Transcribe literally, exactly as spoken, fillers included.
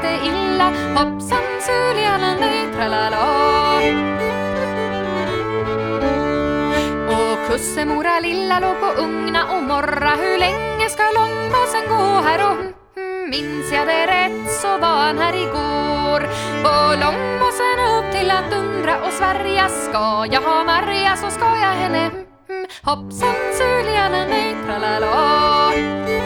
lite illa. Hoppsan suliala nej, tralala. Och kussemora lilla låg på ugna och morra. Hur länge ska långmåsen gå här och mm, minns jag det rätt så var han här igår. Och långmåsen upp till att undra och svärja. Ska jag ha Maria så ska jag henne mm, hoppsan suliala nej, tralala.